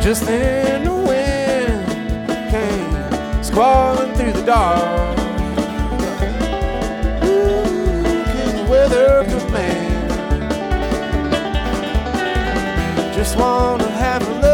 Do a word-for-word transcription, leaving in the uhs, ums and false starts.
Just then the wind came squalling through the dark. Ooh, can the weather good man just wanna have a look